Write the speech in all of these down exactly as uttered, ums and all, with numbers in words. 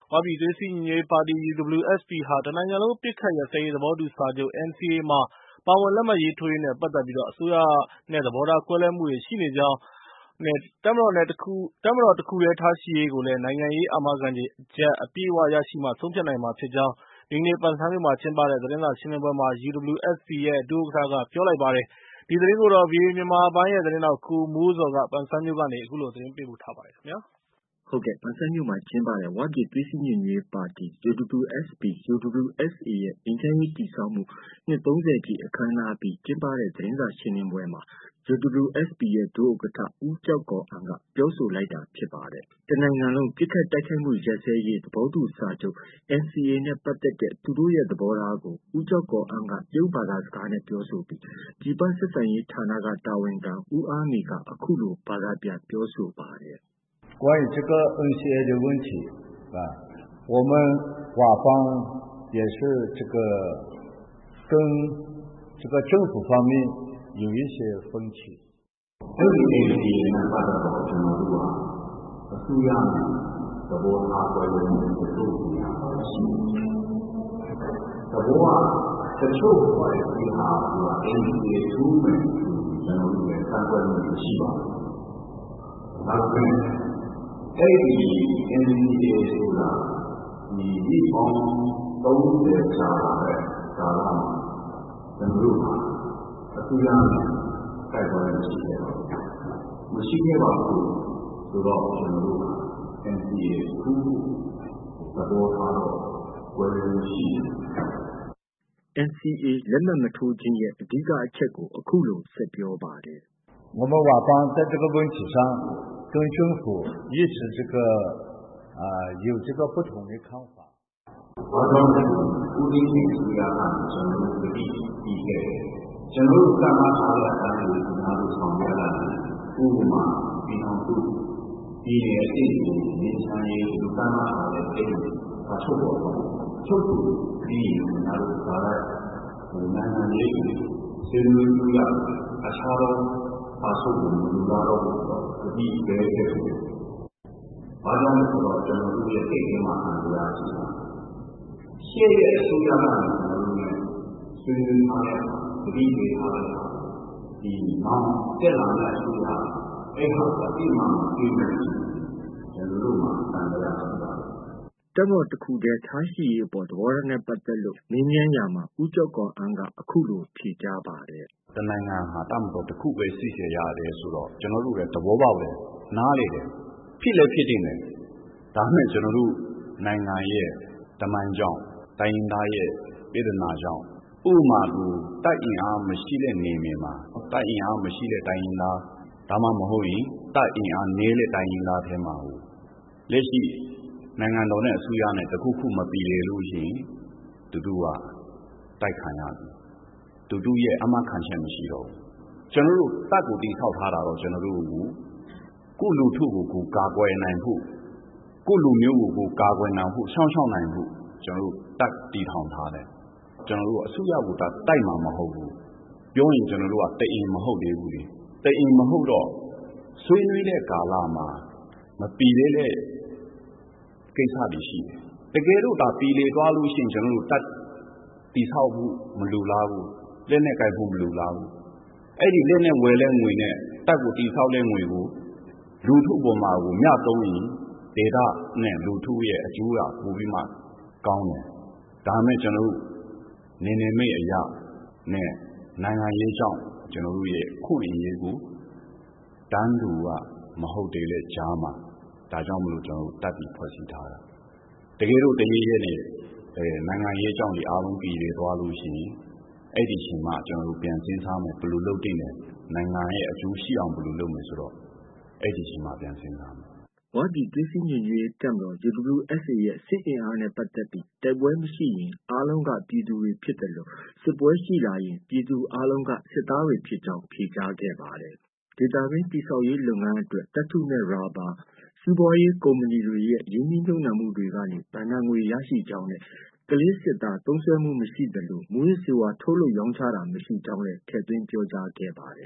ဝပြည်သွေးစည်းညီညွတ်ရေးပါတီ U W S P ဟာ တစ်နိုင်ငံလုံးအပစ်အခတ်ရပ်စဲရေးသဘောတူစာချုပ် N C A မှာ ပါဝင်လက်မှတ်ရေးထိုးရေးနဲ့ ပတ်သက်ပြီး အစိုးရနဲ့ သဘောထားကွဲလွဲမှုတွေရှိနေကြောင်းနဲ့ တပ်မတော်တစ်ခုတည်းထားရှိရေးကိုလည်း နိုင်ငံရေးအာမခံချက်အပြည့်အဝရရှိမှ ဆုံးဖြတ်နိုင်မှာဖြစ်ကြောင်း ဒီကနေ့ ပန်ဆန်းမြို့မှာကျင်းပတဲ့ သတင်းစာရှင်းလင်းပွဲမှာ U W S P ရဲ့ ဒုဥက္ကဋ္ဌက ပြောလိုက်ပါတယ်။ ဒီသတင်းကိုတော့ ဗွီအိုအေမြန်မာပိုင်းရဲ့သတင်းထောက် ကိုမိုးဇော်က ပန်ဆန်းမြို့ကနေ သတင်းပေးပို့ထားပါတယ်။ဟုတ်ကဲ့ ပန်ဆန်းမြို့မှာကျင်းပတဲ့ ဝပြည်သွေးစည်းညီညွတ်ရေးပါတီ U W S P U W S A ရဲ့ ငြိမ်းချမ်းရေးတည်ဆောက်မှု နှစ်သုံးဆယ်ပြည့်အခမ်းအနားအပြီးကျင်းပတဲ့သတင်းစာရှင်းလင်းပွဲမှာ U W S P ရဲ့ ဒုဥက္ကဋ္ဌ ဦးကျောက်ကော်အမ်က ပြောဆိုလိုက်တာဖြစ်ပါတယ်။ တစ်နိုင်ငံလုံးပစ်ခတ်တိုက်ခိုက်မှုရပ်စဲရေးသဘောတူစာချုပ် N C A နဲ့ပတ်သက်တဲ့ သူတို့ရဲ့သဘောထားကို ဦးကျောက်ကော်အမ်က တရုတ်ဘာသာစကားနဲ့ပြောဆိုပြီး ပြည်ပဆက်ဆံရေးဌာနက တာဝန်ခံ ဦးအားမီက အခုလို ဘာသာပြန်ပြောဆိုပါတယ်။ “关于这个 N C A 的问题啊，我们华方也是这个跟这个政府方面有一些分歧。 အဲ့ဒီ N C A နဲ့ပတ်သက်တော့ကျွန်တော်တို့ကအစိုးရနဲ့သဘောထားကွဲလွဲမှုတွေတို့ပြန်ရှိတယ်။သဘောကတချို့ပေါ်တဲ့ဒီဟာက N C A ထူးမယ်ကျွန်တော်တို့ရဲ့ကန့်ကွက်မှုရှိပါတယ်။ဒါပေမဲ့အဲ့ဒီ N C A ဆိုတာဒီဒီပေါင်းသုံးဆယ်ကြာလာတဲ့ကာလမှာကျွန်တော်တို့အစိုးရနဲ့တိုက်ပွဲရှိခဲ့ပါဘူး။မရှိခဲ့ပါဘူးဆိုတော့ကျွန်တော်တို့ N C A ထူးသဘောထားတော့ဝယ်လို့ရှိတယ်။ N C A လက်မှတ်မထိုးခြင်းရဲ့အဓိကအချက်ကိုအခုလိုဆက်ပြောပါတယ်။我们华方在这个问题上跟政府一直这个啊、呃、有这个不同的看法。 我们固定的是要按ကျွန်တော်တို့ဒီဒီကကျွန်တော်တို့ကမှထားတဲ့အတိုင်းကိုကျွန်တော်တို့ဆောင်ရွက်လာတယ်ဥပမာပြည်အောင်စုဒီရဲ့အစ်ကိုနေချမ်းရေးလူကမှထားတဲ့အဲ့ဒီအချုပ်ပေါ်ချုပ်သူဒီကျွန်တော်တို့ထားတဲ့ဟိုနိုင်ငံရေးဆွေးနွေးမှုရအခြားသောအဆုတ်ကိုလူသားတော့ဒီပဲဖြစ်တယ်။ဘာကြောင့်လဲဆိုတော့ကျွန်တော်တို့ရဲ့စိတ်ထဲမှာအန္တရာယ်ရှိတာရှေ့ရဲ့အစိုးရကကျွန်တော်တို့ရဲ့ဆွေးနွေးထားတဲ့ဒီပေးထားတဲ့ဒီနောက်တက်လာတဲ့အစိုးရအဲ့ဟာအတိအမှန်ပြည့်မယ်ကျွန်တော်တို့မှာအန္တရာယ်ရှိပါတယ်။တပ်မတော်တစ်ခုတည်းထားရှိရေးအပေါ်သဘောထားနဲ့ပတ်သက်လို့မေးမြန်းရာမှာဦးကျော်ကော်အမ်ကအခုလိုဖြေကြားပါတယ်။တစ်နိုင်ငံဟာတပ်မတော်တစ်ခုပဲရှိစေရတယ်ဆိုတော့ကျွန်တော်တို့လည်းသဘောပေါက်တယ်နားလေတယ်ဖြစ်လည်းဖြစ်နေတယ်ဒါမှမဟုတ်ကျွန်တော်တို့နိုင်ငံရဲ့တမန်ကြောင့်တိုင်းရင်းသားရဲ့ပြည်ထနာကြောင့်ဥပမာသူတိုက်အင်အားမရှိတဲ့နေမြေမှာတိုက်အင်အားမရှိတဲ့တိုင်းရင်းသားဒါမှမဟုတ်ရင်တိုက်အင်အားနည်းတဲ့တိုင်းရင်းသားထဲမှာလက်ရှိနိုင်ငံတော်နဲ့အစိုးရနဲ့တခုခုမပြီးလေလို့ရှိရင်တူတူကတိုက်ခံရတယ်တူတူရဲ့အမှတ်ခံချက်မရှိတော့ဘူးကျွန်တော်တို့တပ်ကိုတိဆောက်ထားတာတော့ကျွန်တော်တို့ကိုကိုလူထုကိုကိုကာကွယ်နိုင်ဖို့ကိုလူမျိုးကိုကိုကာကွယ်နိုင်ဖို့ရှောင်းရှောင်းနိုင်ဖို့ကျွန်တော်တို့တပ်တည်ထောင်ထားတယ်ကျွန်တော်တို့အစိုးရကိုတိုက်မှာမဟုတ်ဘူးပြောရင်ကျွန်တော်တို့ကတအိမ်မဟုတ်သေးဘူးလေတအိမ်မဟုတ်တော့ဆွေးနွေးတဲ့ကာလမှာမပြီးသေးတဲ့ကိစ္စတွေရှိတယ်တကယ်လို့ဒါပြီးလေသွားလို့ရှိရင်ကျွန်တော်တို့တပ်တည်ဆောက်ဖို့မလိုလားဘူးလက်နဲ့ကိုက်ဖို့မလိုလားဘူးအဲ့ဒီလက်နဲ့ဝယ်လဲငွေနဲ့တပ်ကိုတည်ဆောက်တဲ့ငွေကိုလူထုပေါ်မှာကိုမြတ်သုံးရင်ဒေတာနဲ့လူထုရဲ့အကျိုးကပိုပြီးမှကောင်းတယ်ဒါမဲ့ကျွန်တော်တို့နေနေမိတ်အရာနဲ့နိုင်ငံရေးကြောင့်ကျွန်တော်တို့ရဲ့ခုအရေးကိုတန်းတူကမဟုတ်သေးတဲ့ကြားမှာဒါကြောင့်မလို့ကျွန်တော်တို့တပ်ပြီးဖွဲ့စည်းထားတာတကယ်လို့တရေရဲနဲ့အဲနိုင်ငံရေးကြောင့်ဒီအားလုံးပြည်ရသွားလို့ရှိရင်အဲ့ဒီချိန်မှာကျွန်တော်တို့ပြန်စဉ်းစားမယ်ဘယ်လိုလုပ်တင်တယ်နိုင်ငံရဲ့အကျိုးရှိအောင်ဘယ်လိုလုပ်မယ်ဆိုတော့အဲ့ဒီချိန်မှာပြန်စဉ်းစားမယ်ဝပြည်သွေးစည်းညီညွတ်ရေးတပ်မတော် U W S A ရဲ့စစ်အင်အားနဲ့ပတ်သက်ပြီးတိုက်ပွဲမရှိရင်အားလုံးကပြည်သူတွေဖြစ်တယ်လို့စစ်ပွဲရှိလာရင်ပြည်သူအားလုံးကစစ်သားတွေဖြစ်ကြောင်းဖြေကြားခဲ့ပါတယ်။ဒေသတွင်းတည်ဆောက်ရေးလုပ်ငန်းအတွက်သတ္တုနဲ့ရာဘာစီးပွားရေးကုမ္ပဏီတွေရဲ့ရင်းနှီးမြှုပ်နှံမှုတွေကနေဘဏ္ဍာငွေရရှိကြောင်းနဲ့ကလေးစစ်သားသုံးစွဲမှုမရှိသလိုမူးယစ်ဆေးဝါးထုတ်လုပ်ရောင်းချတာမရှိကြောင်းလည်းထည့်သွင်းပြောကြားခဲ့ပါတယ်။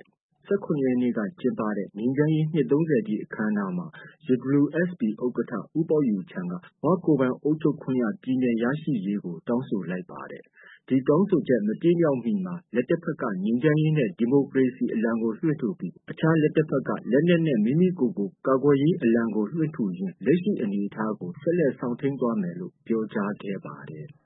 ၁၇ ရက်နေ့ကကျင်းပတဲ့ငြိမ်းချမ်းရေးနှစ် ၃၀ ပြည့်အခမ်းအနားမှာ ယူဒဘလျူအက်စ်ပီ ဥက္ကဋ္ဌ ဦးပေါက်ယူချမ်းက ဝကိုယ်ပိုင်အုပ်ချုပ်ခွင့်ရပြည်နယ်ရရှိရေးကို တောင်းဆိုလိုက်ပါတယ်။ ဒီတောင်းဆိုချက်မပြည့်မြောက်မီမှာ လက်တစ်ဖက်က ငြိမ်းချမ်းရေးနဲ့ ဒီမိုကရေစီအလံကိုလွှင့်ထူပြီး အခြားလက်တစ်ဖက်က လက်နက်နဲ့ မိမိကိုယ်ကိုကာကွယ်ရေးအလံကိုလွှင့်ထူရင်း လက်ရှိအနေအထားကို ဆက်လက်စောင့်ထိန်းသွားမယ်လို့ ပြောကြားခဲ့ပါတယ်။